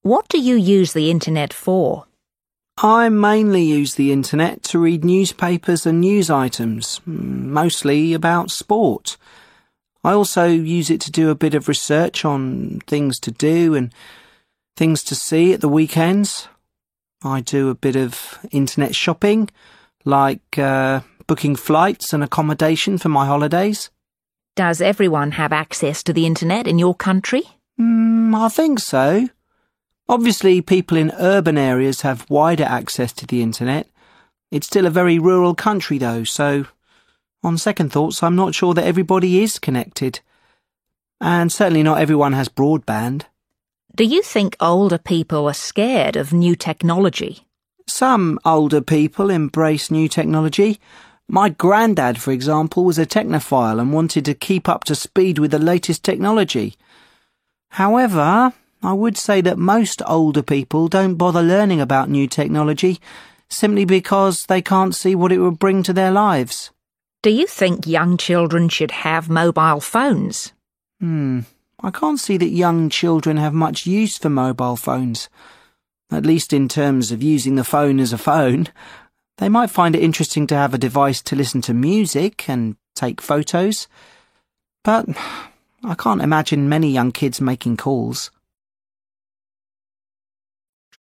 What do you use the internet for? I mainly use the internet to read newspapers and news items, mostly about sport. I also use it to do a bit of research on things to do and things to see at the weekends. I do a bit of internet shopping, like booking flights and accommodation for my holidays. Does everyone have access to the internet in your country? I think so. Obviously, people in urban areas have wider access to the internet. It's still a very rural country, though, so on second thoughts, I'm not sure that everybody is connected. And certainly not everyone has broadband. Do you think older people are scared of new technology? Some older people embrace new technology. My granddad, for example, was a technophile and wanted to keep up to speed with the latest technology. However, I would say that most older people don't bother learning about new technology simply because they can't see what it would bring to their lives. Do you think young children should have mobile phones? I can't see that young children have much use for mobile phones, at least in terms of using the phone as a phone. They might find it interesting to have a device to listen to music and take photos, but I can't imagine many young kids making calls.